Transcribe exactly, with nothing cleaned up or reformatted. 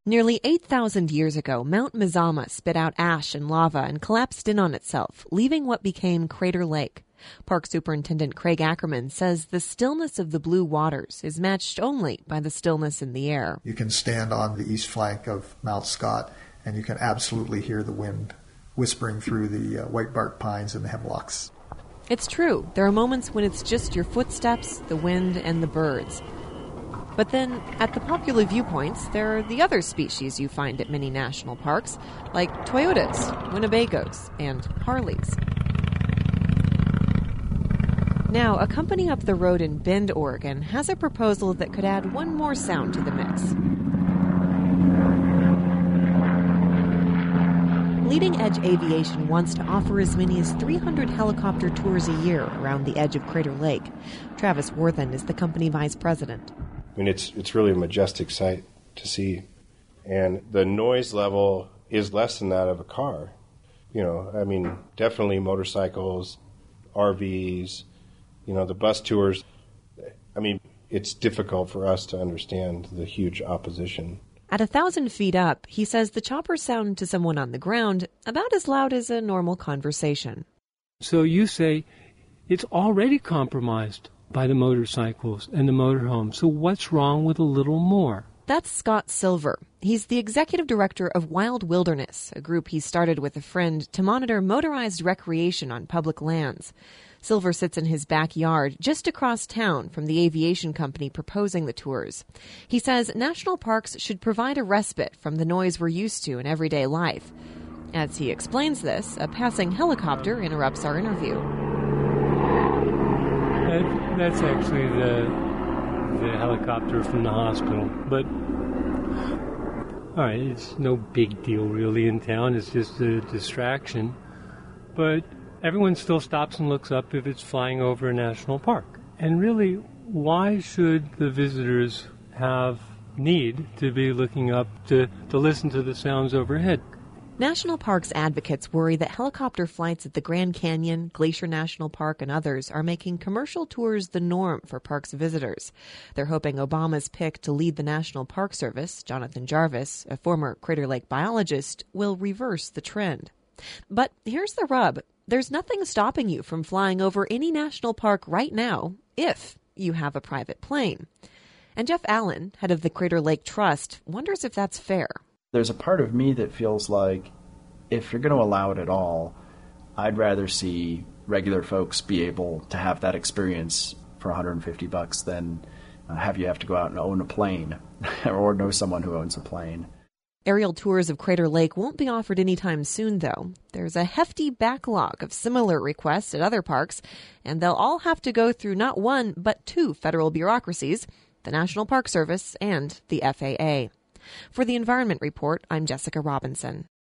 Nearly eight thousand years ago, Mount Mazama spit out ash and lava and collapsed in on itself, leaving what became Crater Lake. Park Superintendent Craig Ackerman says the stillness of the blue waters is matched only by the stillness in the air. You can stand on the east flank of Mount Scott and you can absolutely hear the wind whispering through the uh, white bark pines and the hemlocks. It's true. There are moments when it's just your footsteps, the wind, and the birds. But then, at the popular viewpoints, there are the other species you find at many national parks, like Toyotas, Winnebagos, and Harleys. Now, a company up the road in Bend, Oregon, has a proposal that could add one more sound to the mix. Leading Edge Aviation wants to offer as many as three hundred helicopter tours a year around the edge of Crater Lake. Travis Worthen is the company vice president. I mean, it's it's really a majestic sight to see. And the noise level is less than that of a car. You know, I mean, definitely motorcycles, R Vs, you know, the bus tours. I mean, it's difficult for us to understand the huge opposition. At a thousand feet up, he says the choppers sound to someone on the ground about as loud as a normal conversation. So you say it's already compromised by the motorcycles and the motorhomes. So what's wrong with a little more? That's Scott Silver. He's the executive director of Wild Wilderness, a group he started with a friend to monitor motorized recreation on public lands. Silver sits in his backyard just across town from the aviation company proposing the tours. He says national parks should provide a respite from the noise we're used to in everyday life. As he explains this, a passing helicopter interrupts our interview. That, that's actually the, the helicopter from the hospital. But, all right, it's no big deal really in town. It's just a distraction. But everyone still stops and looks up if it's flying over a national park. And really, why should the visitors have need to be looking up to, to listen to the sounds overhead? National parks advocates worry that helicopter flights at the Grand Canyon, Glacier National Park, and others are making commercial tours the norm for parks visitors. They're hoping Obama's pick to lead the National Park Service, Jonathan Jarvis, a former Crater Lake biologist, will reverse the trend. But here's the rub. There's nothing stopping you from flying over any national park right now if you have a private plane. And Jeff Allen, head of the Crater Lake Trust, wonders if that's fair. There's a part of me that feels like if you're going to allow it at all, I'd rather see regular folks be able to have that experience for one hundred fifty bucks than have you have to go out and own a plane or know someone who owns a plane. Aerial tours of Crater Lake won't be offered anytime soon, though. There's a hefty backlog of similar requests at other parks, and they'll all have to go through not one, but two federal bureaucracies, the National Park Service and the F A A. For the Environment Report, I'm Jessica Robinson.